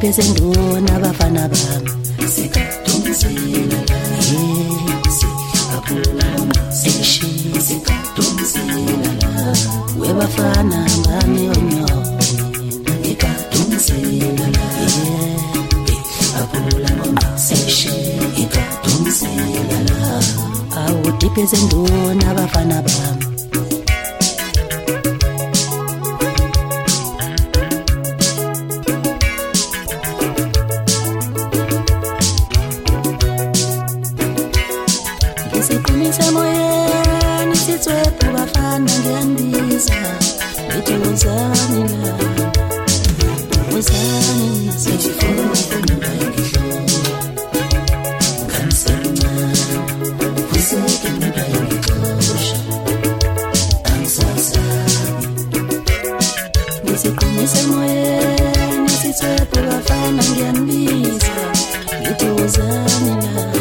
awudipezenduna abafana bami sikatumzila webafana bami onyo ikatumzila awudipezenduna abafana bami ngisiqinisa moyeni sithwephu bafana ngiyandiza ngithi uzani la uzani nasifuna ngisiqinisa moyeni sithwephu bafana ngiyandiza ngithi uzani la